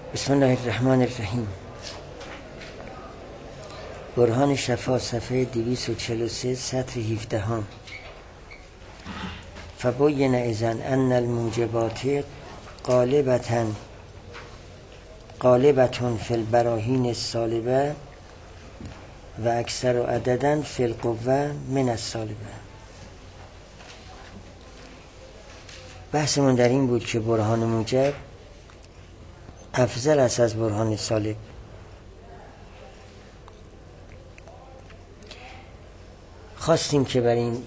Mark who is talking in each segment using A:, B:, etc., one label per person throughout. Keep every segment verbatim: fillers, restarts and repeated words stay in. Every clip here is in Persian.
A: بسم الله الرحمن الرحیم. برهان شفا صفحه دویست و چهل و سه سطر هفده هم. فبین اذن ان الموجبات غالبة غالبة فی البراهین السالبه و اکثر عددا فی القوه من السالبه. بحثمون در این بود که برهان موجب افضل است از برهان سالب. خواستیم که بر این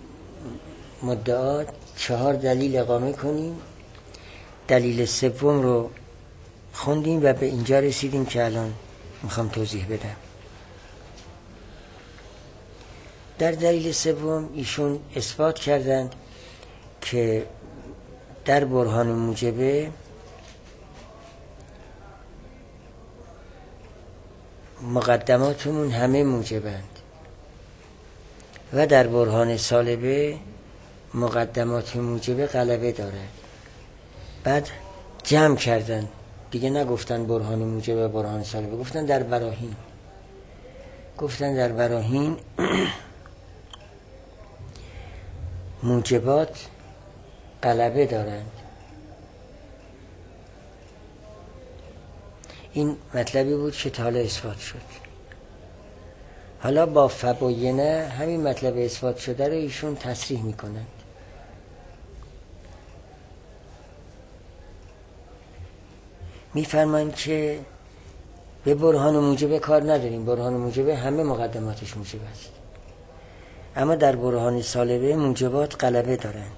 A: مدعا چهار دلیل اقامه کنیم. دلیل سوم رو خوندیم و به اینجا رسیدیم که الان میخوام توضیح بدم. در دلیل سوم ایشون اثبات کردند که در برهان موجبه مقدماتمون همه موجبند و در برهان سالبه مقدمات موجبه غلبه دارد. بعد جمع کردن، دیگه نگفتن برهان موجبه برهان سالبه، گفتن در براهین گفتن در براهین موجبات غلبه دارند. این مطلبی بود که تا حالا اثبات شد. حالا با فبینه همین مطلب اثبات شده رو ایشون تصریح میکنند. میفرمایند که به برهان موجبه کار نداریم، برهان موجبه همه مقدماتش موجب است، اما در برهان سالبه موجبات غلبه دارند.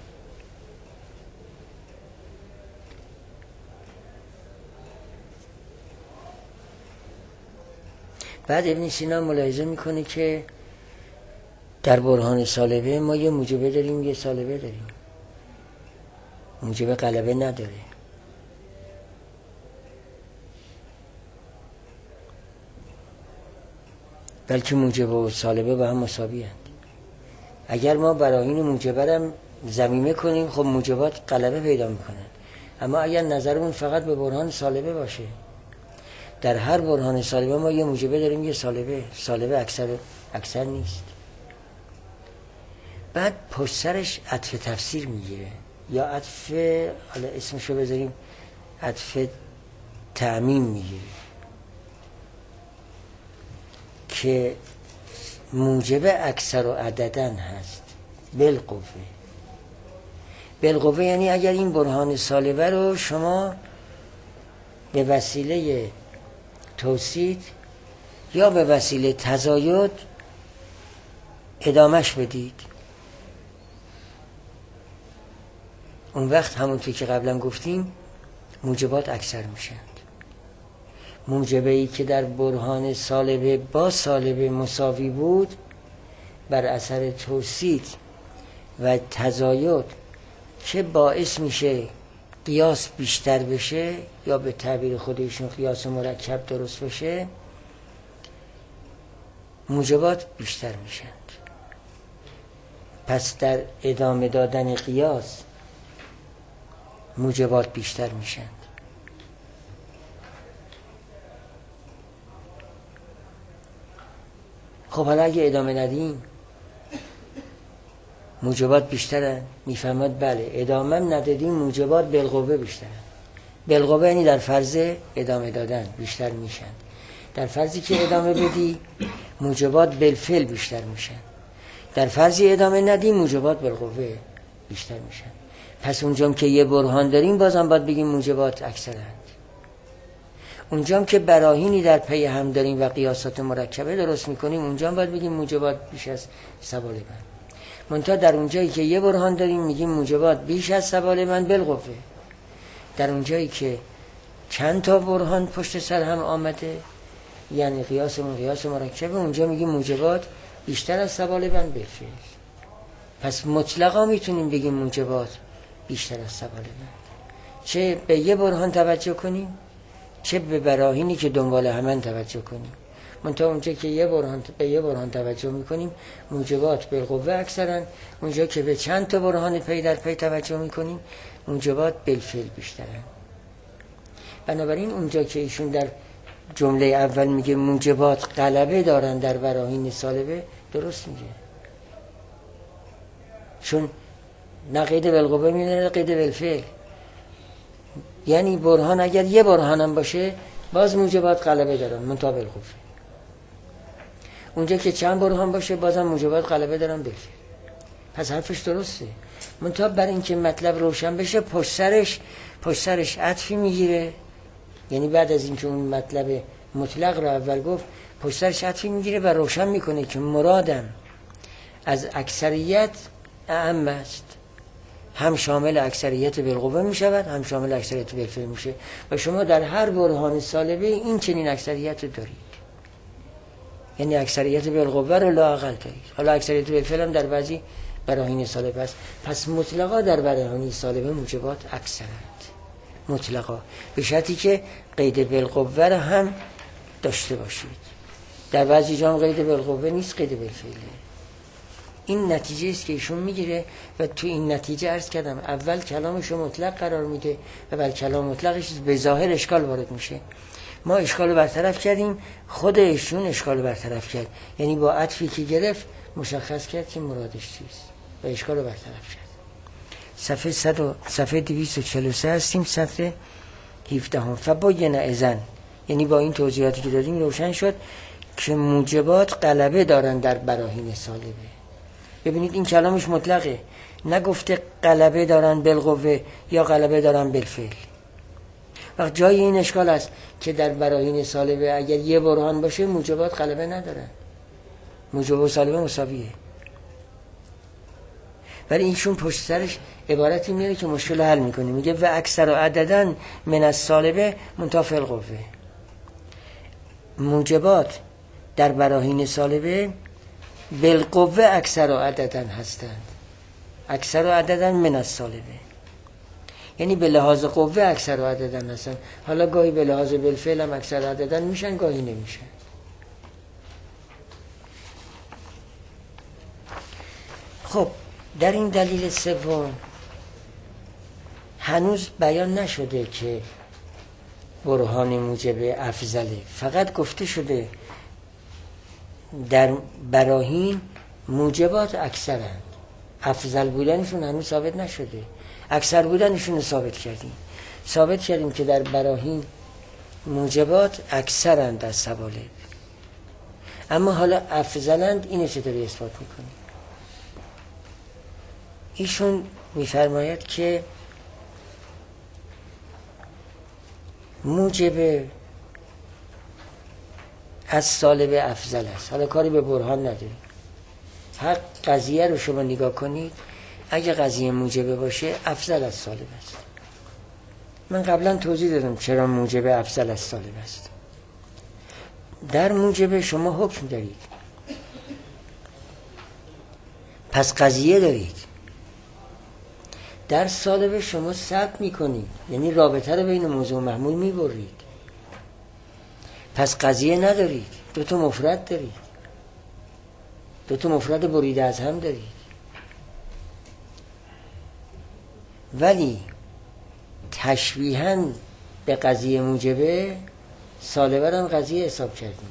A: بعد ابن سینا ملاحظه میکنه که در برهان سالبه ما یه موجبه داریم یه سالبه داریم، موجبه غلبه نداره. بلکه موجبه و سالبه با هم مساوی هستند. اگر ما براهین موجبه هم ضمیمه کنیم خب موجبات غلبه پیدا میکنن، اما اگر نظرمون فقط به برهان سالبه باشه، در هر برهان سالبه ما یه موجبه داریم یه سالبه، سالبه اکثر اکثر نیست. بعد پشت سرش عطف تفسیر میگیره، یا عطف، حالا اسمشو بذاریم عطف تعمیم میگیره، که موجبه اکثر و عددن هست بالقوه. بالقوه یعنی اگر این برهان سالبه رو شما به وسیله توسید یا به وسیله تزاید ادامش بدید، اون وقت همونطور که قبلا گفتیم موجبات اکثر میشند. موجبه ای که در برهان سالبه با سالبه مساوی بود، بر اثر توسید و تزاید که باعث میشه قیاس بیشتر بشه یا به تعبیر خودشون قیاس مرکب درست بشه، موجبات بیشتر میشند. پس در ادامه دادن قیاس موجبات بیشتر میشند. خب حالا اگه ادامه ندیم موجبات بیشتره، میفهمد بله ادامه ندادیم موجبات بالقوه بیشتره. بالقوه یعنی در فرض ادامه دادن بیشتر میشن. در فرضی که ادامه بدی موجبات بالفعل بیشتر میشن. در فرضی ادامه ندی موجبات بالقوه بیشتر میشن. پس اونجام که یه برهان داریم بازم باید بگیم موجبات اکثرند. اونجام که براهینی در پی هم داریم و قیاسات مرکبه درست میکنیم اونجام باید بگیم موجبات بیش از سوال من. منتها در اونجایی که یه برهان داریم میگیم موجبات بیش از سوال من بالقوه. در اونجایی که چند تا برهان پشت سر هم آمده، یعنی قیاس من قیاس مرکبه، اونجا میگیم موجبات بیشتر از سوال من بالفعل. پس مطلقا میتونیم بگیم موجبات بیشتر از سوال من، چه به یه برهان توجه کنیم چه به براهینی که دنبال همن توجه کنیم. منتها اونجا که یه برهان به یه برهان توجه میکنیم موجبات بالقوه اکثرن، اونجا که به چند تا برهان پی در پی توجه میکنیم موجبات بالفعل بیشترن. بنابراین اونجا که ایشون در جمله اول میگه موجبات غلبه دارن در براهین سالبه، درست میگه، چون نه قید بالقوه میدونه نه قید بالفعل. یعنی برهان اگر یه برهان هم باشه باز موجبات غلبه دارن منتها بالقوه. اونجا که چند برهان باشه بازم موجبات غلبه دارن بالفعل. پس حرفش درسته، منتها برای اینکه مطلب روشن بشه پشت سرش پشت سرش عطفی میگیره. یعنی بعد از اینکه اون مطلب مطلق رو اول گفت پشت سرش عطفی میگیره و روشن میکنه که مرادم از اکثریت اعم است، هم شامل اکثریت بالقوه میشود هم شامل اکثریت بالفعل میشه و شما در هر برهان سالبه این چنین اکثریت رو دارید. یعنی اکثریت بالقوه رو لااقل دارید. حالا اکثریت بالفعل هم در بعضی براهین سالبه است. پس مطلقا در براهین سالبه موجبات اکثرند، مطلقا، به شرطی که قید بالقوه رو هم داشته باشید. در بعضی جام قید بالقوه نیست، قید بالفعله. این نتیجه است که ایشون میگیره و تو این نتیجه عرض کردم اول کلامش رو مطلق قرار میده و بعد کلام مطلقش به ظاهر اشکال وارد میشه. ما اشکال رو برطرف کردیم، خود ایشون اشکال رو برطرف کرد، یعنی با عطفی که گرفت مشخص کرد که مرادش چیست و اشکال رو برطرف کرد. صفحه صد و صفحه دویست و چهل و سه هستیم، سطر هفده هم. فباین اذن، یعنی با این توضیحاتی که دادیم روشن شد که موجبات غلبه دارن در براهین سالبه. ببینید این کلامش مطلقه، نگفته غلبه دارن بالقوه یا غلبه دارن بالفعل. وقت جای این اشکال است که در براهین سالبه اگر یه برهان باشه موجبات غلبه ندارن، موجب و سالبه مساویه. ولی اینشون پشت سرش عبارتی میاره که مشکل حل میکنه، میگه و اکثر و عددن من از سالبه منتها فی القوه. موجبات در براهین سالبه بالقوه اکثر و عددن هستند، اکثر و عددن من از سالبه، یعنی به لحاظ قوه اکثر و عددن هستند. حالا گاهی به لحاظ بالفعل هم اکثر و عددن میشن، گاهی نمیشن. خب در این دلیل سوم هنوز بیان نشده که برهان موجب افضله، فقط گفته شده در براهین موجبات اکثرند، افضل بودنشون هنوز ثابت نشده، اکثر بودنشون رو ثابت کردیم. ثابت کردیم که در براهین موجبات اکثرند از سوالب، اما حالا افضلند، اینو چطوری اثبات میکنیم؟ ایشون میفرماید که موجب از سالب افضل است. حالا کاری به برهان نداریم، هر قضیه رو شما نگاه کنید، اگه قضیه موجبه باشه افضل از سالب است. من قبلا توضیح دادم چرا موجب افضل از سالب است. در موجبه شما حکم دارید، پس قضیه دارید. در سالب شما ثبت میکنید، یعنی رابطه رو بین موضوع و محمول میبرید، پس قضیه ندارید، دو تا مفرد دارید، دو تا مفرد بریده از هم دارید. ولی تشبیهاً به قضیه موجبه سالبه هم قضیه حساب کردیم،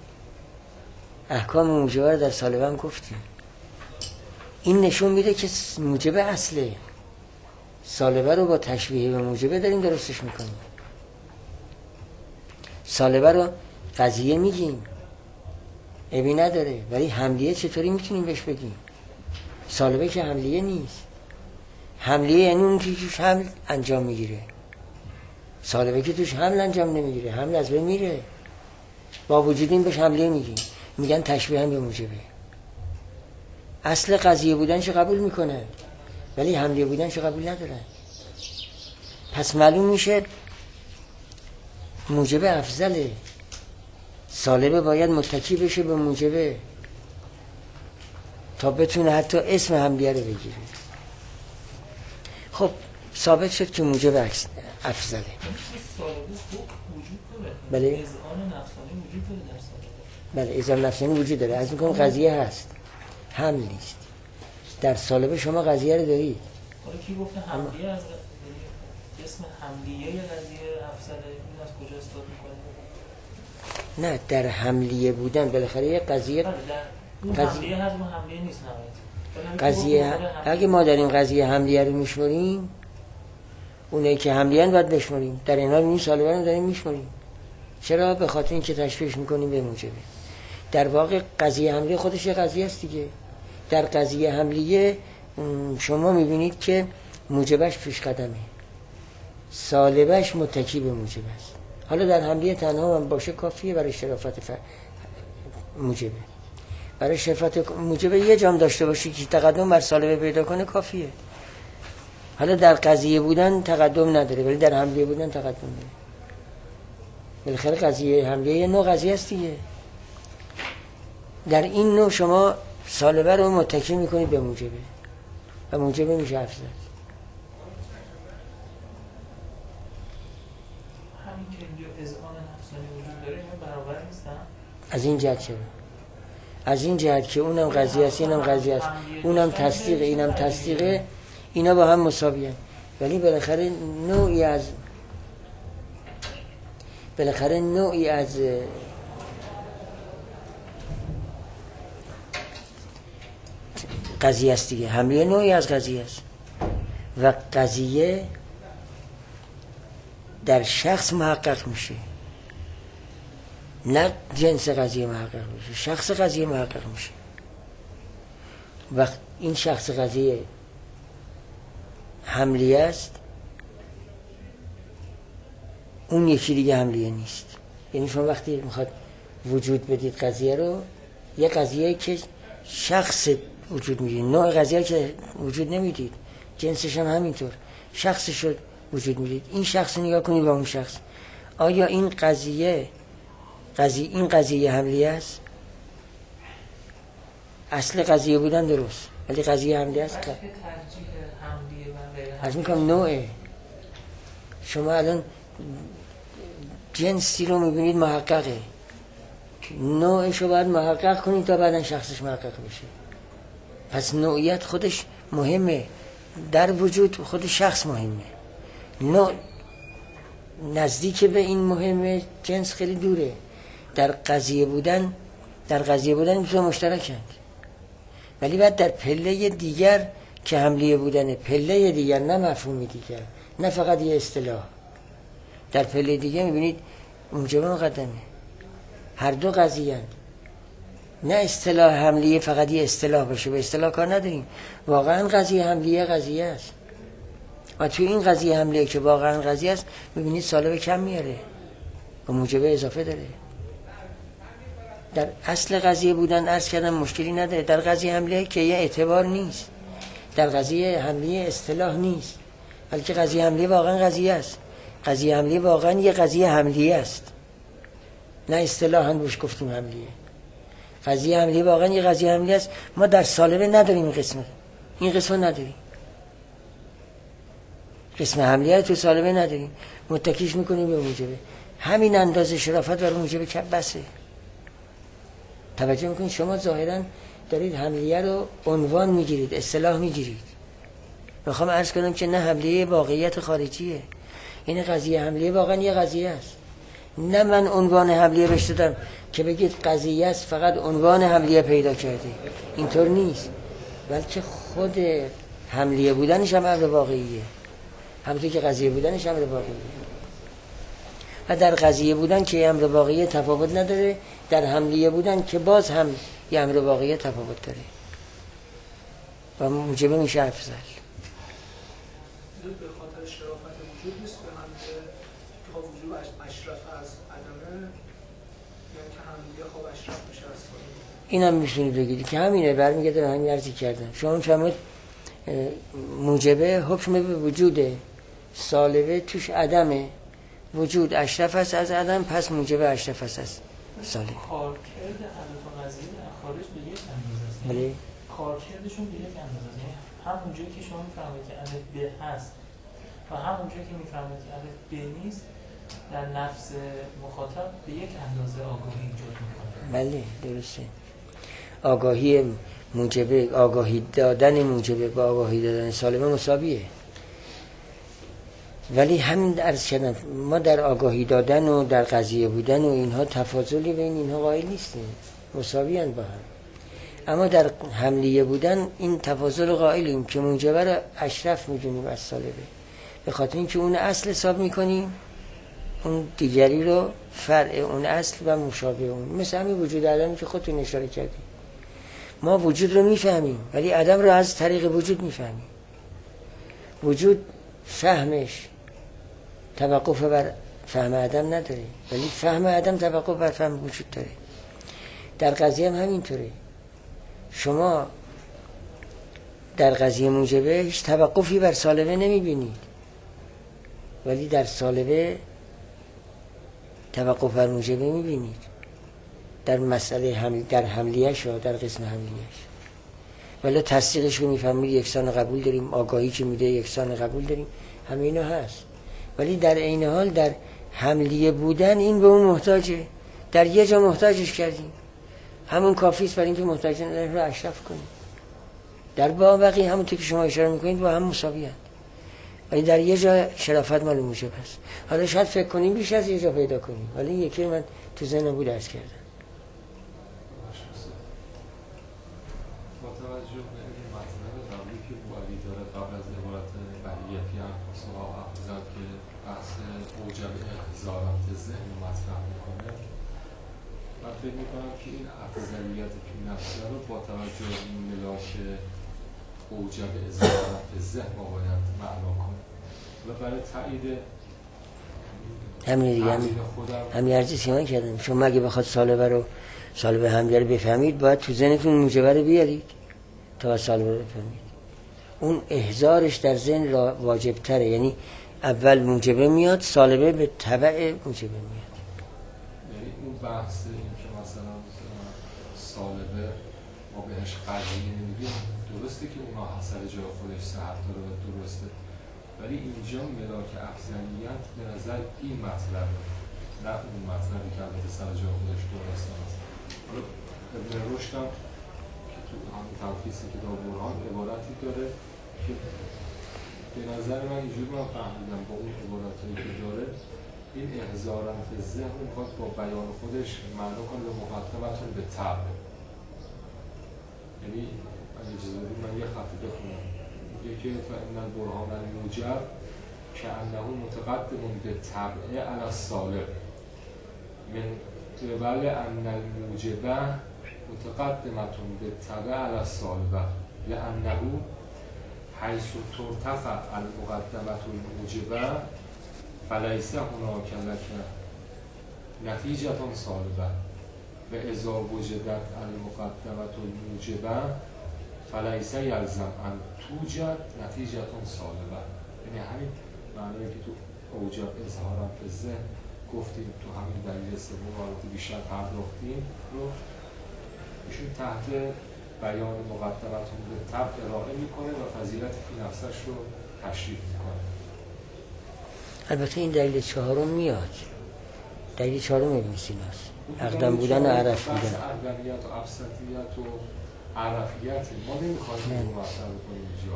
A: احکام موجبه رو در سالبه هم گفتیم. این نشون میده که موجبه اصله، سالبه رو با تشبیه به موجبه داریم درستش میکنیم. سالبه رو قضیه میگیم، عیبی نداره، ولی حملیه چطوری میتونیم بهش بگیم؟ سالبه که حملیه نیست. حملیه یعنی اون که توش حمل انجام میگیره، سالبه که توش حمل انجام نمیگیره، حمل از بین میره، با وجود این بهش حملیه میگیم، میگن تشبیه هم به موجبه. اصل قضیه بودنش قبول میکنه ولی حملیه بودنش قبول نداره. پس معلوم میشه موجبه افضله، سالبه باید متکی بشه به موجبه تا بتونه حتی اسم حملیه رو بگیره. خب ثابت شد که موجب عکس افضله. بله
B: اذعان نفسانی وجود داره در سالبه.
A: بله اذعان نفسانی وجود داره. از میکنم قضیه هست، حمل نیست. در سالبه شما قضیه رو دارید.
B: حالا کی گفته حملیه از اسم حملیه قضیه افسر این از کجا استفاده میکنه؟
A: نه در حملیه بودن بالاخره یه قضیه
B: قضیه هست و حملیه نیست نهایت
A: قضیه اگه ما در این قضیه حملیه رو میشماریم اونایی که حملیه باید بشماریم در این حال این سالبه رو داریم میشماریم. چرا؟ به خاطر اینکه تشویش میکنیم به موجبه. در واقع قضیه حملیه خودش یه قضیه است دیگه. در قضیه حملیه شما میبینید که موجبش پیش قدمه، سالبش متکی به موجب است. حالا در حملیه تنها هم باشه کافیه برای شرافت ف... موجبه. برای شرافت موجبه یه جام داشته باشی که تقدم بر سالبه پیدا کنه کافیه. حالا در قضیه بودن تقدم نداره ولی در حملیه بودن تقدم داره. بالاخره قضیه حملیه یه نوع قضیه است دیگه. در این نوع شما سالبه رو متکی میکنید به موجبه و موجبه میشه افضل.
B: همین که اینجا اذعان نفسانی وجود داره اینا برابر نیستن؟
A: از این جهت چرا؟ از این جهت که اونم قضیه است اینم قضیه است، اونم تصدیق اینم تصدیقه، اینا با هم مساوی هستند. ولی بالاخره نوعی از بالاخره نوعی از قضیه است دیگه. حملیه نوعی از قضیه است و قضیه در شخص محقق میشه، نه جنس قضیه محقق میشه، شخص قضیه محقق میشه. وقت این شخص قضیه حملیه است اون یکی دیگه حملیه نیست. یعنی شما وقتی میخواد وجود بدید قضیه رو، یه قضیه که شخص وجود میدید، نوع قضیه که وجود نمیدید، جنسش هم همینطور، شخصش رو وجود میدید. این شخص رو نگاه کنید با اون شخص، آیا این قضیه قضیه این قضیه حملیه است؟ اصل قضیه بودن درست ولی قضیه حملیه است. از میکنم نوعه. شما الان جنسی رو میبینید محققه، نوعش رو باید محقق کنید تا بعدا شخصش محقق بشه. پس نوعیت خودش مهمه، در وجود خود شخص مهمه، نوع نزدیک به این مهمه، جنس خیلی دوره. در قضیه بودن در قضیه بودن این دو مشترکند ولی بعد در پله دیگر که حملیه بودنه، پله دیگر، نه مفهومی دیگر، نه فقط یه اصطلاح. در پله دیگر میبینید موجبه مقدمه، هر دو قضیه هست. نه اصطلاح حملیه فقط یه اصطلاح باشه، به اصطلاح کار نداریم. واقعا قضیه حملیه قضیه است و توی این قضیه حملیه که واقعا قضیه است میبینید سالب کم میاره و موجبه اضافه داره. در اصل قضیه بودن عرض کردم مشکلی نداره. در قضیه حملیه که یه اعتبار نیست، در قضیه حملیه اصطلاح نیست بلکه قضیه حملیه واقعا قضیه است. قضیه حملیه واقعا یه قضیه حملیه است، نه اصطلاحاً بهش گفتیم حملیه. قضیه حملیه واقعا یه قضیه حملیه است. ما در سالبه نداریم این قسمت، این قسمت نداریم، قسم حملیه تو سالبه نداریم، متکیش میکنیم به موجبه. همین اندازه شرافت برای موجبه که بسه. توجه میکنید شما ظاهراً دارید حملیه رو عنوان میگیرید، اصطلاح میگیرید. میخوام عرض کنم که نه، حملیه واقعیت خارجیه. این قضیه حملیه واقعا یه قضیه است. نه من عنوان حملیه بهش دادم که بگید قضیه است فقط عنوان حملیه پیدا کرده، اینطور نیست، بلکه خود حملیه بودنش هم امر واقعیه، همونطور که قضیه بودنش امر واقعیه. و در قضیه بودن که امر واقعیه تفاوت نداره، در حملیه بودن که باز هم یه امر واقعیه تفاوت داره و موجبه میشه افضل.
C: به خاطر شرافت وجود نیست به حملیه که وجود اشرف از عدمه، یعنی که حملیه خواب اشرف میشه از خواهی.
A: این هم میتونید بگید که همینه، برمیگرده به همین عرضی کردن. شما فرمود موجبه حکم به وجوده، سالبه توش عدمه، وجود اشرف است از عدم، پس موجبه اشرف است از سالبه.
B: کارکرد هدف قضیه خارج به یک اندازه است.
A: بله.
B: کارکردشون به یک اندازه است. همون جایی که شما میفهمید که الف ب هست و همون جایی که میفهمید که الف ب نیست، در نفس مخاطب به یک اندازه آگاهی ایجاد میکنه.
A: بله درسته. آگاهی موجبه، آگاهی دادن موجبه با آگاهی دادن سالبه مساویه. ولی همین عرض کردم ما در آگاهی دادن و در قضیه بودن و اینها تفاضلی بین اینها قائل نیستیم، مساویان با هم. اما در حملیه بودن این تفاضل قائلیم که موجبه اشرف میدونیم از سالبه، به خاطر اینکه اون اصل حساب میکنیم، اون دیگری رو فرع اون اصل و مشابه اون. مثل همین وجود عدمی که خودتون اشاره کردیم، ما وجود رو میفهمیم ولی عدم رو از طریق وجود میفهمیم. وجود فهمش توقف بر فهم عدم نداره، ولی فهم عدم توقف بر فهم وجود داره. در قضیه هم همینطوره. شما در قضیه موجبه هیچ توقفی بر سالبه نمیبینید، ولی در سالبه توقف بر موجبه میبینید. در مسئله حمل، در حملیش و در قسم حملیش، ولی تصدیقش رو میفهمید یکسان قبول داریم، آگاهی که میده یکسان قبول داریم، همه اینا هست. ولی در عین حال در حملیه بودن این به اون محتاجه، در یه جا محتاجش کردیم، همون کافیست برای اینکه محتاجن رو اشرف کنیم. در باقی همونطور که شما اشاره میکنید با هم مساوی هست، ولی در یه جا شرافت مال موجب هست. حالا شاید فکر کنیم بیش از یه جا پیدا کنیم، ولی یکی من تو ذهنم بود عرض کردم.
D: با توجه به این مطلب قبلی که بوعلی داره قبل از عبارت بحییتی انفس و افضل که بحث موجب احضارات ذهن مطرح میکنه، من فکر میکنم که این افضلیت فی نفسه رو با توجه به این ملاک موجب احضارات ذهن ما باید معنا کنه و برای تایید
A: همین دیگه همین عرضی که من کردم. شما اگه بخواد سالبه رو سالبه همدیگه رو بفهمید، باید تو ذهنتون موجبه رو بیارید تا سالبه رو بفهمید. اون احضارش در ذهن را واجب تره، یعنی اول موجبه میاد، سالبه به تبع موجبه میاد.
D: یعنی اون بحث این که مثلا سالبه ما بهش قضیه نمیگیم، درسته که اونا حاصل جای خودش صحت داره و درسته، ولی اینجا ملاک افضلیت به نظر این مطلب نه اون مطلبی که البته سر جای خودش درسته است. حالا ابن رشد هم که تو همین تلخیص کتاب برهان عبارتی داره که به نظر من اینجور من فهمیدم با اون عبارتی که داره، این احضارات ذهن میخواد با بیان خودش معنا کنه به مقدمتون به طبع. یعنی اگه اجازه بدید من یه خطی بخونم، میگه که فإن البرهان الموجب که انه متقدم به طبع علی السالب من قبل ان الموجبه متقدمتون به طبع علی السالبه لانه حیث ترتفع المقدمة الموجبه فلیس هناک لک نتیجة سالبه و اذا وجدت المقدمة الموجبه فلیس یلزم ان توجد نتیجة سالبه. یعنی همین معنی که تو اوجب اظهارا به ذهن گفتیم، تو همین دلیل سوم رو بیشتر پرداختیم رو ایشون تحت بیان مقدمتون به طبع ارائه میکنه و فضیلت فی نفسش رو تشریح میکنه.
A: البته این دلیل چهارم میاد، دلیل چهارم ابن سیناست، اقدم بودن و عرف بودن.
D: بحث اقدمیت و ابسطیت و عرفیت ما نمیخوایم اون مطلب کنیم اینجا.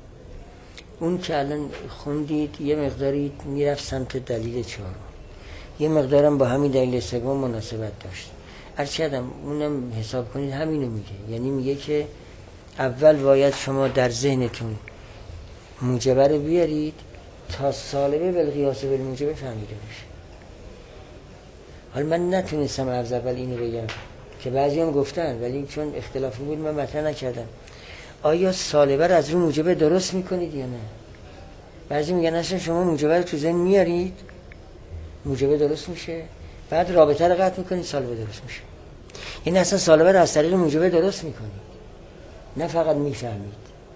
A: اون که الان خوندید یه مقداری میرفت سمت دلیل چهارم، یه مقدارم با همین دلیل سوم مناسبت داشت. ارچدم اونم حساب کنید همینو میگه، یعنی میگه که اول باید شما در ذهنتون موجبه رو بیارید تا سالبه بالقیاس بالموجبه فهمیده بشه. حالا من نتونستم از اول اینو بگم که بعضی هم گفتن، ولی چون اختلافی بود من مطرح نکردم. آیا سالبه رو از رو موجبه درست میکنید یا نه؟ بعضی میگن اصلا شما موجبه رو تو ذهن میارید، موجبه درست میشه، بعد رابطه رو قطع میکنید، سالبه درست میشه. این اصلا سالبه رو از طریق موجبه درست میکنید، نه فقط میفهمید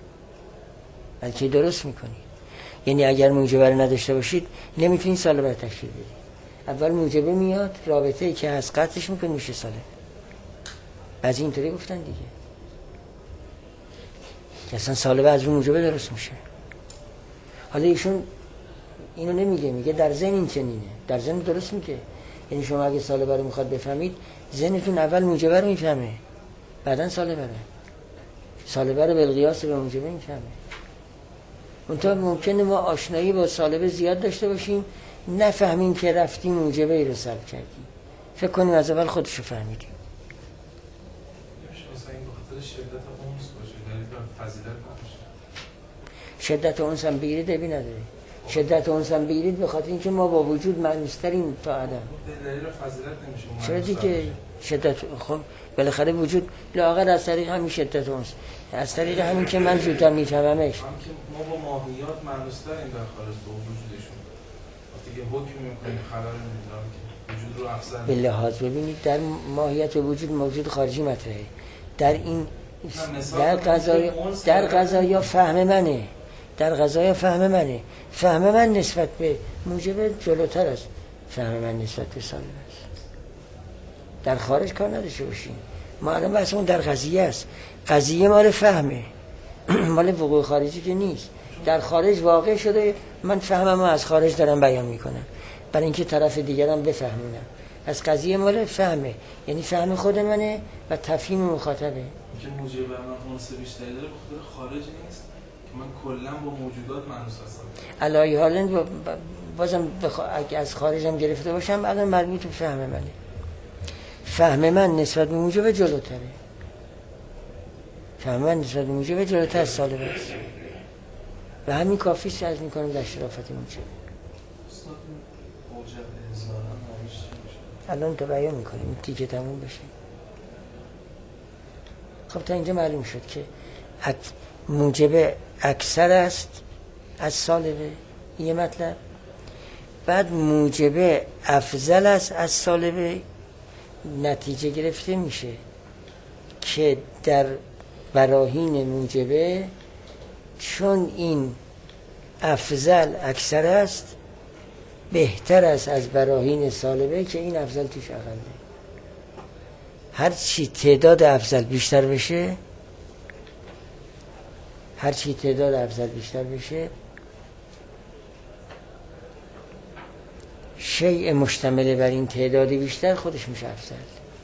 A: بلکه درست میکنید. یعنی اگر موجبه رو نداشته باشید نمیتونید سالبه رو تشکیل بدید. اول موجبه میاد، رابطه ای که از قطعش میکنید میشه سالبه. بعضی اینطوری گفتن دیگه، اصلا سالبه از رو موجبه درست میشه. حالا ایشون اینو نمیگه، میگه در ذهن این چنینه، در ذهن درست میگه. یعنی شما اگه سالبه رو میخواد بفهمید، ذهنتون اول موجبه رو میفهمه، بعدن سالبه رو سالبه رو بالقیاس به موجبه میفهمه. منتها ممکنه ما آشنایی با سالبه زیاد داشته باشیم نفهمیم که رفتیم موجبه ای رو سلب کردیم، فکر کنیم از اول خودشو فهمیدیم. شدت اونس هم بگیرید ابی نداره. شدت اونس هم بگیرید به خاطر اینکه ما با وجود معنیستریم تا آدم.
E: دلیل فضیلت نمیشه.
A: چرا دیگه شدت خب بالاخره وجود لااقل از طریق همین شدت اونس، از طریق همین که من زودتر میفهممش.
E: هم که ما با ماهیات معنیستریم در خارج با وجودشون. وقتی که حکم میکنیم خبر نمیدونم که وجود رو افضل.
A: به لحاظ ببینید در ماهیت وجود موجود خارجی مطرحه. در این در قضایا در قضایا فهم منه. در قضایا فهم منه. فهم من نسبت به موجب جلوتر است. فهم من نسبت به سالب است. در خارج کار نداشته باشیم. ما الان بحثمون در قضیه است. قضیه مال فهمه. مال وقوع خارجی که نیست. در خارج واقع شده، من فهمم رو از خارج دارم بیان میکنم برای اینکه طرف دیگرم بفهمونم. از قضیه مال فهمه، یعنی فهم خود منه و تفهیم مخاطبه.
E: که موجب من اونس بیشتری داره به خاطر خارج نیست که من کلا با موجودات مانوس هستم. علای
A: حالا بازم بخ... اگه از خارجم گرفته باشم الان مربوط به فهم منه. فهم من نسبت به موجب جلوتره. فهم من نسبت به موجب جلوتر از سالب است. و همین کافی است از میکنم در شرافت موجب. الان تو بیان میکنیم دیگه تموم بشه. خب تا اینجا معلوم شد که موجب اکثر است از سالبه، یه مطلب. بعد موجب افضل است از سالبه. نتیجه گرفته میشه که در براهین موجبه چون این افضل اکثر است بهتر است از براهین سالبه که این افضل توش اقله. هر چی تعداد افضل بیشتر بشه هر چی تعداد افضل بیشتر بشه شیء مشتمل بر این تعداد بیشتر خودش میشه افضل.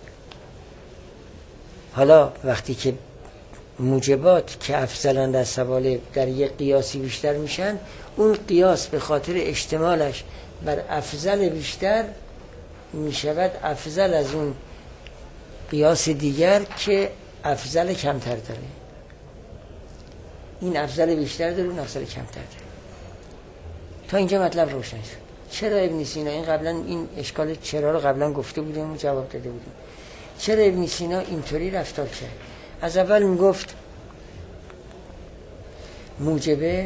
A: حالا وقتی که موجبات که افضلند از سوالب در یک قیاسی بیشتر میشن، اون قیاس به خاطر اشتمالش بر افضل بیشتر میشود افضل از اون قیاس دیگر که افضل کمتر داره. این افضل بیشتر داره، اون افضل کمتر داره. تا اینجا مطلب روشن شد. چرا ابن سینا این قبلا این اشکال چرا رو قبلا گفته بودیم و جواب داده بودیم. چرا ابن سینا اینطوری رفتار کرد؟ از اول میگفت موجبه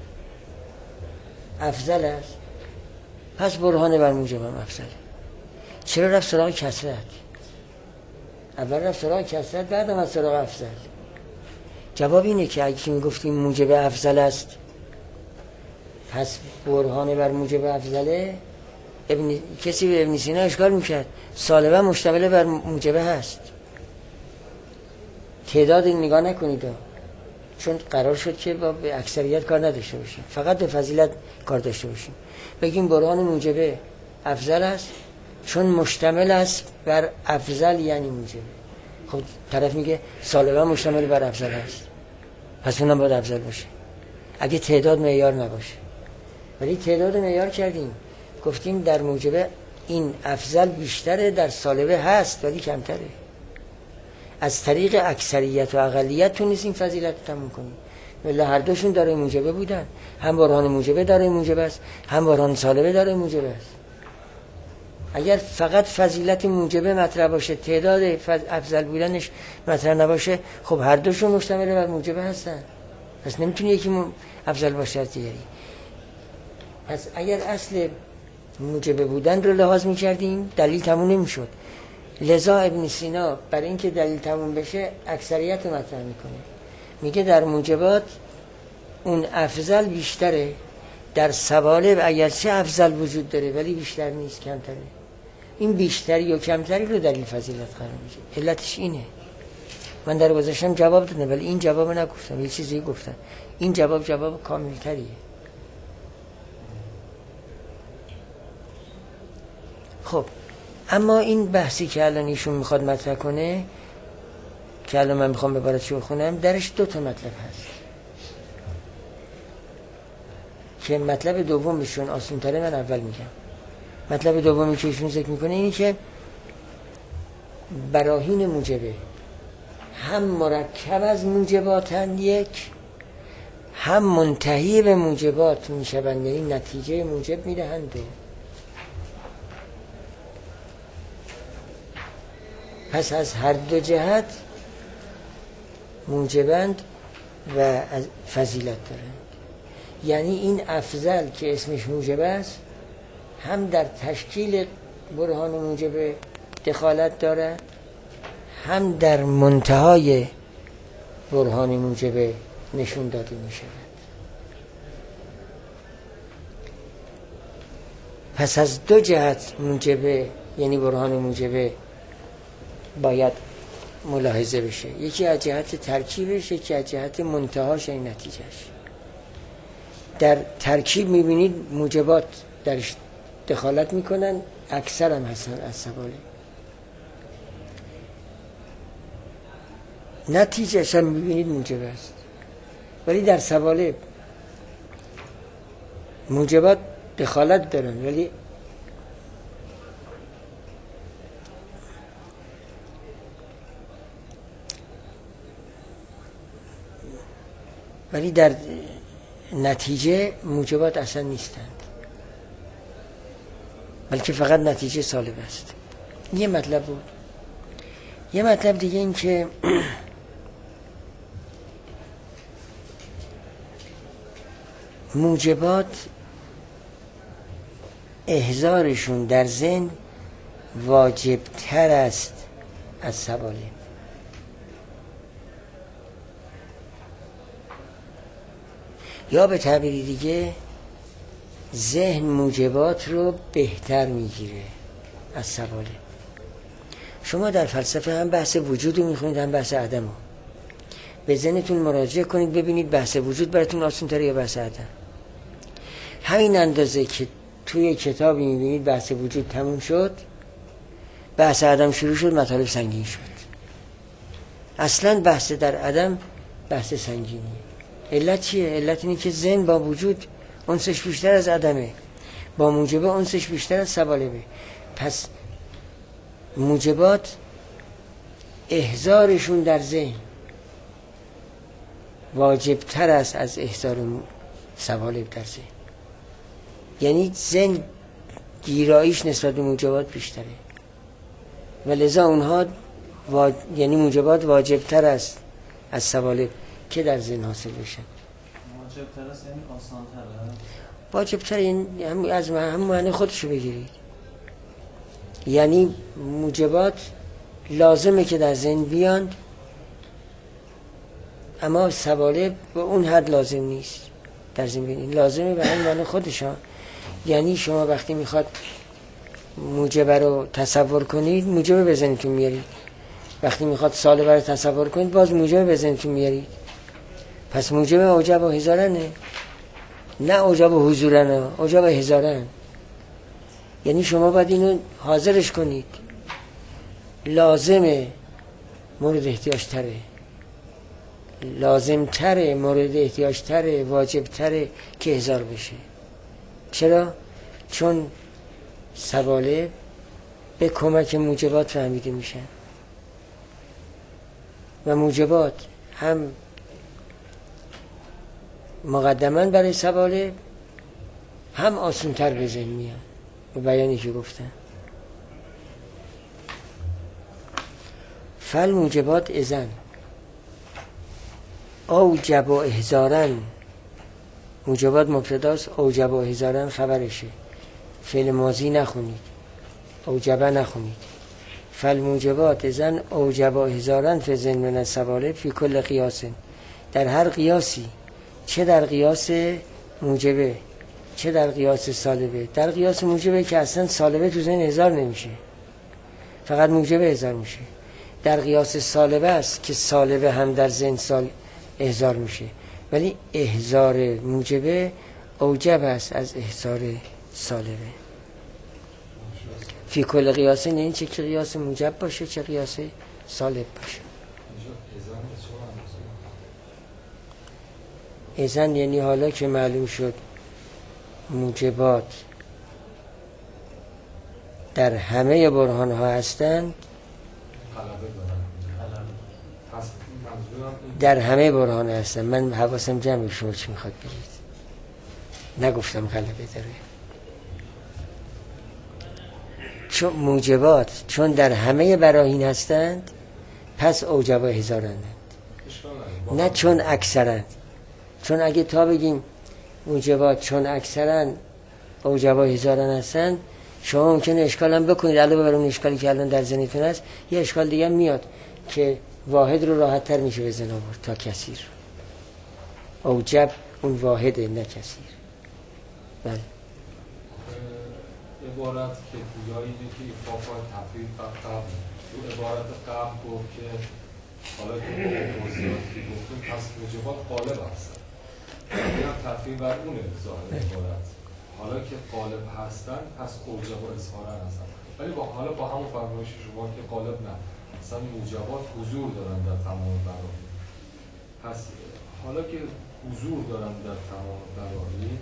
A: افضل است، پس برهانه بر موجب هم افضله. چرا رفت سراغ کسرت؟ اول رفت سراغ کسرت بعد هم از سراغ افضل. جواب اینه که اگه میگفتیم موجب افضل است پس برهانه بر موجب افضله، ابن... کسی به ابن سینا اشکال میکرد سالبه مشتمل بر موجبه هست. تعداد نگاه نکنید ها. چون قرار شد که با به اکثریت کار نداشته باشیم، فقط به فضیلت کار داشته باشیم. بگیم برهان موجبه افضل است چون مشتمل است بر افضل یعنی موجبه. خب طرف میگه سالبه مشتمل بر افضل است، پس اونم باید افضل باشه اگه تعداد معیار نباشه. ولی تعداد معیار کردیم، گفتیم در موجبه این افضل بیشتره، در سالبه هست ولی کمتره. از طریق اکثریت و اقلیت تونستیم فضیلت رو تموم کنیم. ولی هر دوشون داره موجبه بودن، هم برهان موجبه داره موجبه است، هم برهان سالبه داره موجبه است. اگر فقط فضیلت موجبه مطرح باشه، تعداد افضل بودنش مطرح نباشه، خب هر دوشون مشتمل بر موجبه هستن، پس نمیتونه یکی افضل باشه از دیگری. پس اگر اصل موجبه بودن رو لحاظ می‌کردیم دلیل تموم نمی‌شد. لذا ابن سینا برای اینکه دلیل تموم بشه اکثریت رو مطرح میکنه، میگه در موجبات اون افضل بیشتره، در سوالب اگرچه افضل وجود داره ولی بیشتر نیست، کمتره. این بیشتری و کمتری رو دلیل فضیلت قرار میده. علتش اینه. من در گذاشتم جواب دادم ولی این جواب نگفتم، یه چیزی گفتم. این جواب جواب کاملتریه. خب اما این بحثی که الان ایشون میخواد مطرح کنه که الان من میخوام به عبارتش بخونم، درش دو تا مطلب هست. که مطلب دومشون آسان تره من اول میگم. مطلب دومی که ایشون ذکر میکنه اینی که براهین موجبه هم مرکب از موجباتن یک، هم منتهی به موجبات میشوند، یعنی نتیجه موجب میدهند. پس از هر دو جهت موجبند و از فضیلت دارند. یعنی این افضل که اسمش موجب است هم در تشکیل برهان موجب دخالت دارد، هم در منتهای برهان موجب نشون داده می شود. پس از دو جهت موجب یعنی برهان موجب باید ملاحظه بشه، یکی از جهت ترکیبش، یکی از جهت منتهاش این نتیجهش. در ترکیب میبینید موجبات درش دخالت میکنن، اکثر هم هستن از سواله. نتیجهش هم میبینید موجب است، ولی در سواله موجبات دخالت دارن ولی ولی در نتیجه موجبات اصلا نیستند، بلکه فقط نتیجه سالب است. یه مطلب بود. یه مطلب دیگه این که موجبات احضارشون در ذهن واجب تر است از سواله. یا به تعبیری دیگه ذهن موجبات رو بهتر میگیره از سواله. شما در فلسفه هم بحث وجود رو میخونید هم بحث عدم رو. به ذهنتون مراجعه کنید ببینید بحث وجود براتون آسان تره یا بحث عدم. همین اندازه که توی کتابی میبینید بحث وجود تموم شد، بحث عدم شروع شد، مطالب سنگین شد. اصلا بحث در عدم بحث سنگینیه. علت چیه؟ علت اینه که ذهن با وجود انسش بیشتر از عدمه، با موجبه انسش بیشتر از سوالبه. پس موجبات احضارشون در ذهن واجب تر است از احضار سوالب در ذهن. یعنی ذهن گیراییش نسبت به موجبات بیشتره و لذا اونها واج... یعنی موجبات واجب تر است از سوالب که در ذهن حاصل بشن.
F: واجب تر است یعنی آسان تره؟
A: واجب تر یعنی هم از هم معنی خودشو بگیرید. یعنی موجبات لازمه که در ذهن بیان، اما سوالب به اون حد لازم نیست در ذهن بیان. لازمه به هم معنی خودشان. یعنی شما وقتی میخواد موجبه رو تصور کنید موجبه به ذهنتون میارید، وقتی میخواد سالبه رو تصور کنید باز موجبه به ذهنتون میارید. پس موجبه اوجب و هزارنه، نه اوجب و حضورنه، اوجب و هزارن. یعنی شما باید اینو حاضرش کنید. لازمه مورد احتیاج تره، لازم تره مورد احتیاج تره، واجب تره که هزار بشه. چرا؟ چون سواله به کمک موجبات فهمیده میشن و موجبات هم مقدماً برای سواله هم آسان‌تر به ذهن میان. به بیانی که گفتن فل موجبات اذن اوجب و احضارن. موجبات مبتداست، اوجب و احضارن خبرشه. فعل ماضی نخونید، اوجبه نخونید. فل موجبات اذن اوجب و احضارن فی ذهن من السوالب فی کل قیاس. در هر قیاسی، چه در قیاس موجبه چه در قیاس سالبه. در قیاس موجبه که اصلا سالبه تو ذهن هزار نمیشه، فقط موجبه هزار میشه. در قیاس سالبه است که سالبه هم در ذهن سال احضار میشه، ولی احضار موجبه اوجب است از احضار سالبه. فی کل قیاس نه این چه که قیاس موجب باشه چه قیاس سالب باشه. اذن یعنی حالا که معلوم شد موجبات در همه برهان ها هستند، در همه برهان هستند. من حواسم جمع شما چی میخواد بگید، نگفتم غلبه داره. چون موجبات چون در همه براهین هستند پس اوجبا هزارند، نه چون اکثرند. چون اگه تا بگیم موجبات چون اکثرند اوجبا هزارند هستند، شما ممکنه اشکال هم بکنید. علاوه بر اون اشکالی که الان در ذهنتون هست، یه اشکال دیگه میاد که واحد رو راحت تر میشه به ذهن آورد تا کثیر. اوجب اون واحده نه کثیر. بله.
D: عبارت که گویایی اینه که ایفاقا تفریق و قبل، تو عبارت قبل گفت که حالا که موضوعات که گفتیم پس موجبات قالب هستن، این هم تفریق بر اون ظاهر عبارت. حالا که قالب هستن پس اوجب و اظهارن هستن، ولی با حالا با همون فرمایش شما که قالب نه، مثلا موجبات حضور دارن در تمام براهین. پس حالا که حضور دارن در تمام براهین،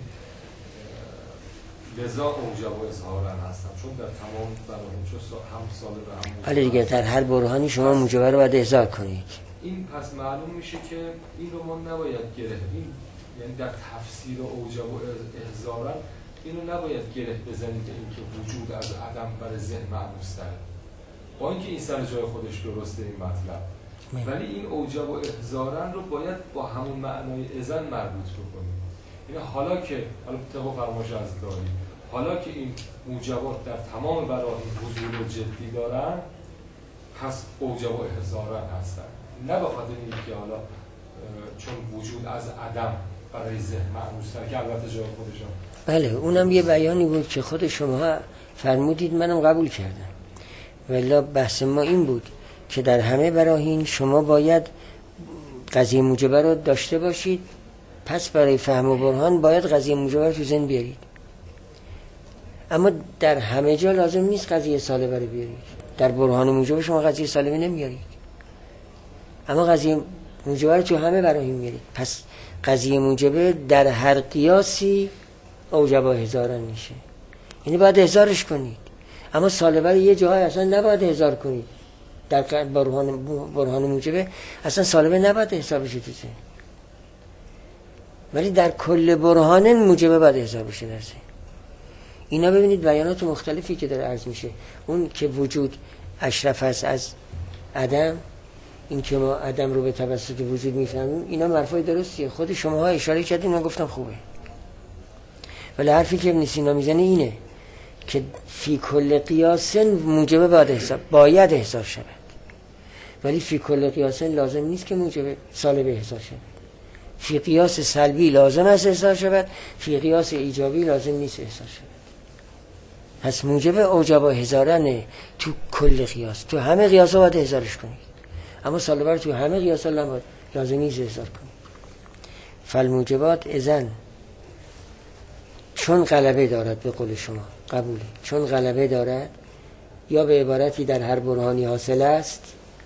D: لذا اوجب و اظهارن هستن، چون در تمام براهین چون هم ساله و هم موجب.
A: ولی دیگه در هر برهانی شما موجبه رو باید احضار کنید.
D: این پس معلوم میشه که این رو ما نباید گره، این یعنی در تفسیر اوجب و احضارن اینو نباید گره بزنید به اینکه وجود از عدم بر ذهن معنوستره، با اینکه این سر جای خودش درسته این مطلب، ولی این اوجب و احضارن رو باید با همون معنای اذن مربوط بکنیم. یعنی حالا که حالا طبق فرمایش از داری، حالا که این موجبات در تمام براهین حضور جدی دارن پس اوجب و احضارن هستن، نه به خاطر اینکه حالا چون وجود از عدم برای ذهن معنوستره که البته جای خودشون.
A: بله اونم یه بیانی بود که خود شما فرمودید، منم قبول کردم. ولی بحث ما این بود که در همه براهین شما باید قضیه موجبه رو داشته باشید، پس برای فهم و برهان باید قضیه موجبه رو تو ذهن بیارید. اما در همه جا لازم نیست قضیه سالبه رو بیارید. در برهان موجبه شما قضیه سالبه نمیارید، اما قضیه موجبه رو تو همه براهین میارید. پس قضیه موجبه در هر قیاسی اوجب و هزارن میشه، یعنی باید هزارش کنید. اما سالبه رو یه جاهای اصلا نباید هزار کنید. در برهان برهان موجبه اصلا سالبه نباید هزار بشه تو ذهن، ولی در کل برهان موجبه باید هزار بشه در ذهن. اینا ببینید بیانات مختلفی که داره عرض میشه. اون که وجود اشرف است از عدم، این که ما عدم رو به توسط وجود میفهمیم، اینا حرفای درستیه. خود شماها اشاره کردین، من گفتم خوبه. ولی حرفی که ابن سینا میزنه اینه که فی کل قیاس موجبه باید حساب باید احضار شود، ولی فی کل قیاس لازم نیست که موجبه سالبه احضار شود. فی قیاس سلبی لازم است احضار شود، فی قیاس ایجابی لازم نیست احضار شود. پس موجبه اوجب و هزارنه تو کل قیاس، تو همه قیاس ها باید احضارش کنید، اما سالبه رو تو همه قیاس ها لازم نیست احضار کنید. فالموجبات اذن چون غلبه دارد، به قول شما قبوله، چون غلبه دارد یا به عبارتی در هر برهانی حاصل است،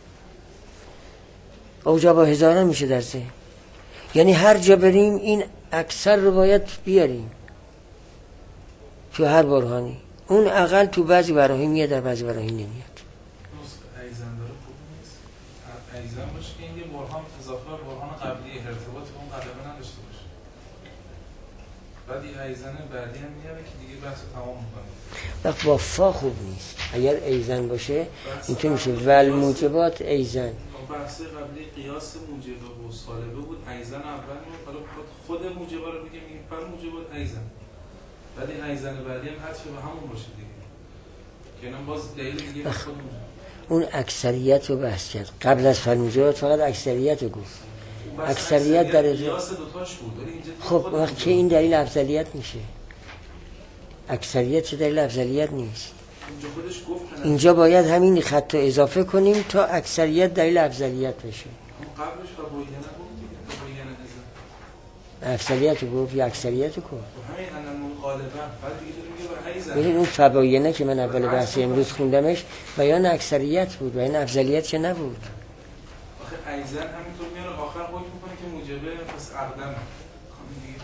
A: اوجب و هزاران میشه در ذهن. یعنی هر جا بریم این اکثر رو باید بیاریم تو هر برهانی. اون اقل تو بعضی براهین میاد، در بعضی براهین نمیاد.
E: ایزن داره خوب نیست. ایزن باشه که این یه برهان اضافه برهان قبلی ارتباط به اون غلبه نداشته باشه. بعد یه ایزن بعدی هم میاره که دیگه بحث تمام میکنه.
A: وقت با فا خوب نیست. اگر ایزن باشه اینطور میشه ول موجبات ایزن.
E: بحث قبلی قیاس موجبه و سالبه بود. ایزن اول بود، حالا خود موجبه رو بگیم میگیم فل موجبات ایزن. بعد این ایزن بعدی هم حذف به همون باشه دیگه. که اینم باز دلیل دیگه به خود موجبه.
A: اون اکثریت رو بحث کرد. قبل از فل موجبات فقط اکثریت رو گفت. اکثریت در
E: قیاس دوتاش بود.
A: خب وقت که این دلیل افضلیت میشه. اکثریت چه دلیل افضلیت نیست. اینجا باید همین خط رو اضافه کنیم تا اکثریت دلیل افضلیت بشه.
E: قبلش فبوینه بود، فبوینه هزار.
A: افضلیت رو گفت یا اکثریت رو گفت.
E: همین الان غالبا بعد دیگه داریم یه هیزن.
A: ببین اون فبوینه که من اول بحث امروز خوندمش بیان اکثریت بود، بیان افضلیت که نبود.
E: آخه ایزن همینطور میاره آخر حکم میکنه که موجبه پس اقدم.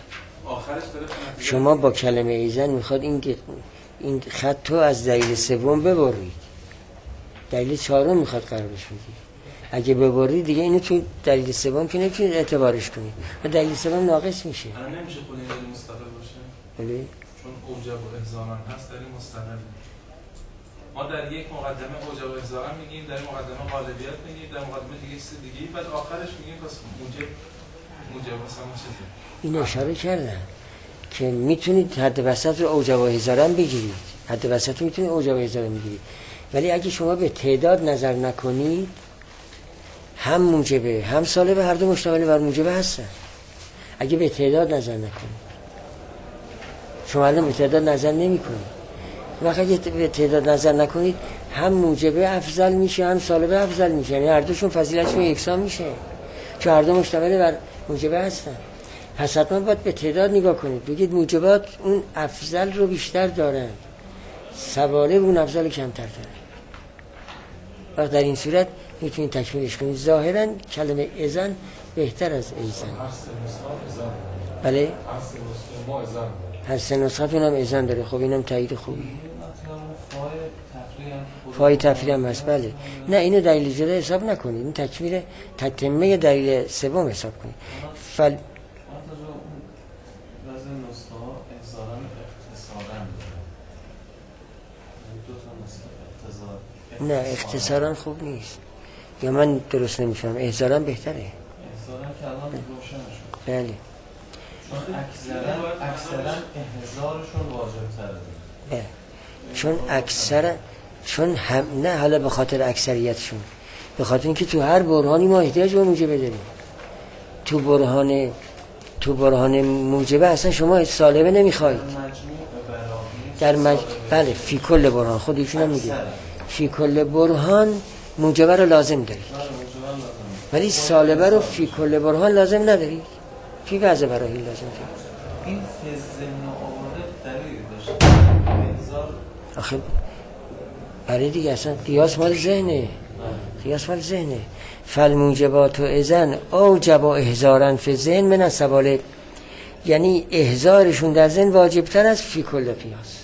E: آخرش داره
A: شما با کلمه ایزن میخواد این این خط رو از دلیل سوم ببرید، دلیل چهارم میخواد قرارش بدید. اگه ببرید دیگه اینو تو دلیل سوم که نمیتونید اعتبارش کنید و دلیل سوم ناقص میشه.
E: الان نمیشه خود این دلیل مستقل باشه؟
A: بله.
E: چون اوجب و احضارا هست دلیل مستقل. ما در یک مقدمه اوجب و احضارا میگیم، در مقدمه غالبیت میگیم، در مقدمه دیگه چیز دیگه، بعد آخرش میگیم پس موجب موجب مثلا چیزه.
A: این اشاره کردن که میتونید حد وسط رو اوجب و احضارا بگیرید، حد وسط رو میتونید اوجب و احضارا بگیرید، ولی اگه شما به تعداد نظر نکنید هم موجبه هم سالبه هر دو مشتمل بر موجبه هستن. اگه به تعداد نظر نکنید، شما الان به تعداد نظر نمی کنید، وقتی اگه به تعداد نظر نکنید هم موجبه افضل میشه هم سالبه افضل میشه، یعنی هر دوشون فضیلتشون یکسان میشه چون هر دو مشتمل بر موجبه هستن. پس حتما باید به تعداد نگاه کنید، بگید موجبات اون افضل رو بیشتر دارن، سوالب اون افضل کمتر دارن. وقت در این صورت میتونید تکمیلش کنید. ظاهرا کلمه اذن بهتر از ایزن. بله؟ هر سه نسختون هم اذن داره. خب اینم تایید خوبی. فای تفریح هم هست. بله. نه اینو دلیل جدا حساب نکنید، این تکمیل تتمه دلیل سوم حساب کنید. فل نه اختصارا خوب نیست، یا من درست نمیفهم. احضارا بهتره.
F: احضارا که الان روشن شد.
A: بله.
F: چون اکثرا اکثرا احضارشون واجب تره.
A: بله. چون اکثر چون هم نه حالا به خاطر اکثریتشون، به خاطر اینکه تو هر برهانی ما احتیاج به موجبه داریم. تو برهان تو برهان موجبه اصلا شما سالبه نمیخواید. در مج... بله فی کل برهان خودشون هم میگه فی کل برهان موجبه رو لازم دارید، ولی سالبه رو فی کل برهان لازم ندارید، فی بعض براهی لازم دارید.
F: این ذهن آورده دلیل داشت
A: آخه برای دیگه اصلا قیاس مال ذهنه، قیاس مال ذهنه. فالموجبات و اذن اوجب و احضارن فی ذهن من السوالب، یعنی احضارشون در ذهن واجبتر از فی کل قیاس.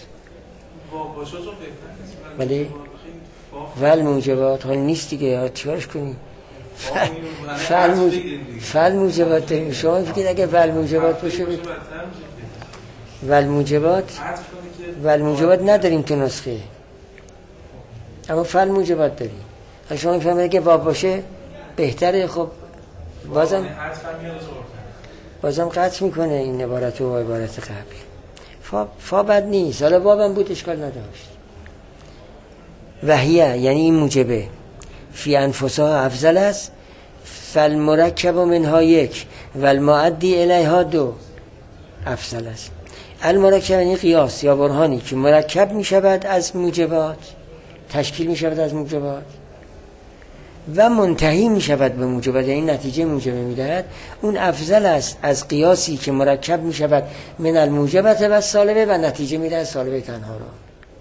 A: ولی فالموجبات حال نیست دیگه، چیکارش کنی؟ فالموجبات داریم. شما فکرید اگه فالموجبات باشه بود والموجبات والموجبات نداریم تو نسخه، اما فالموجبات داریم. اگه شما فهمید که باب باشه بهتره، خب بازم بازم قطع میکنه این عبارت و عبارت قبل. فا, فا بد نیست، حالا بابم بود اشکال نداشت. وحیه یعنی این موجبه فی انفسها افضل است، فالمرکب منها یک والمعدی الیها دو افضل است. المرکب یعنی قیاس یا برهانی که مرکب می شود از موجبات، تشکیل می شود از موجبات و منتهی می شود به موجبات، یعنی نتیجه موجبه می دهد، اون افضل است از قیاسی که مرکب می شود من الموجبات و سالبه و نتیجه می دهد سالبه تنها را.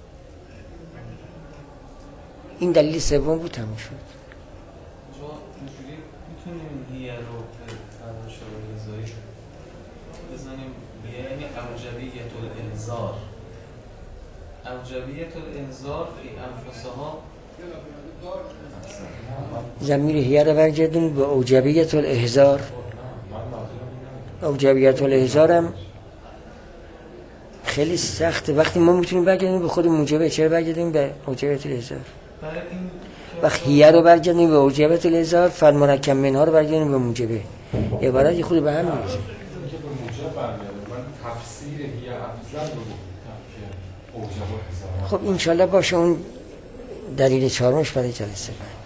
A: این دلیل سوم بود، تموم شد.
F: جو اینجوری میتونیم هیه رو به فرمایش رضایی بزنیم یعنی اوجبیت الانذار، اوجبیت الانذار فی انفسها.
A: ضمیر هیه رو برگردون به اوجبیت الاحضار. اوجبیت الاحضار هم خیلی سخته. وقتی ما میتونیم برگردیم به خود موجبه، چرا برگردیم به اوجبیت الاحضار؟ وقت هیه رو برگردیم به اوجبیت الاحضار، فالمرکب منها رو برگردیم به موجبه. عبارت خود به هم میرسه.
D: من تفسیر هیه افضل رو گفتم که اوجب و احضار.
A: خب انشالله باشه اون دلیل چهارمش برای جلسه بعد.